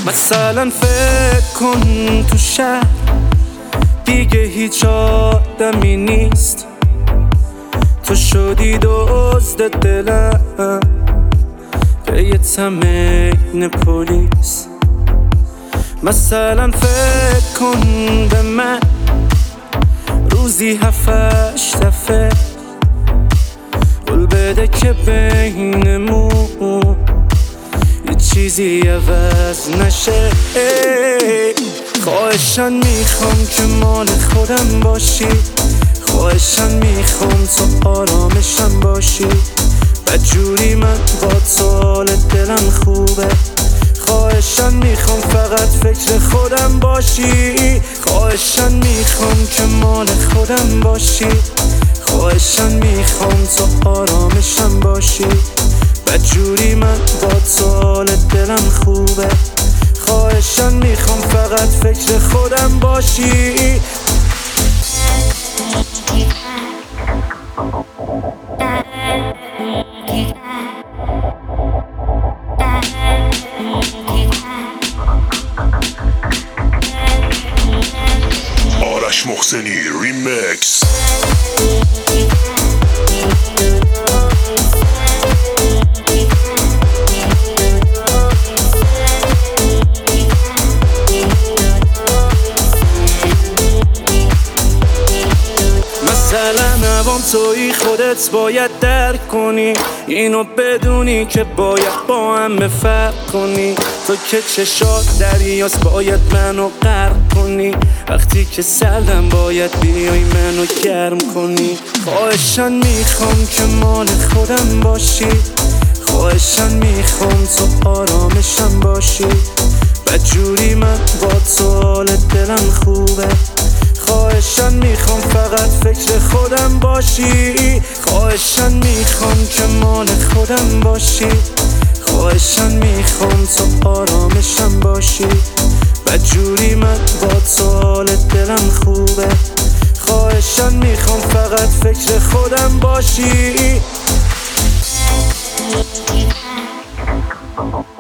مثلا فکر کن تو شهر دیگه هیچ آدمی نیست، تو شدی دزد دلم پی تمرین پلیس. مثلا فکر کن به من روزی 7-8 دفعه قول بده که بینمون یه چیزی عوض نشه. خواهشن میخوام که مال خودم باشی، خواهشن میخوام تو آرامشم باشی، بدجوری من با تو حال دلم خوبه. خواهشن میخوام فقط فکر خودم باشی، خواهشن میخوام که مال خودم باشی، خواهشن میخوام تو آرامشم باشی، بدجوری من با تو حال دلم خوبه. خواهشن میخوام فقط فکر خودم باشی. آرش محسنی ریمیکس. مثلا نوام توی خودت باید درک کنی، اینو بدونی که باید با هم فرق کنی. تو که چشات دریاست باید منو غرق کنی، وقتی که سردم باید بیای منو گرم کنی. خواهشن میخوام که مال خودم باشی، خواهشن میخوام تو آرامشم باشی، بدجوری من با تو حال دلم خوبه. خواهشن میخوام فقط فکر خودم باشی، خواهشن میخوام که مال خودم باشی، خواهشن میخوام تو آرامشم باشی، بدجوری من با تو حال دلم خوبه. خواهشن میخوام فقط فکر خودم باشی.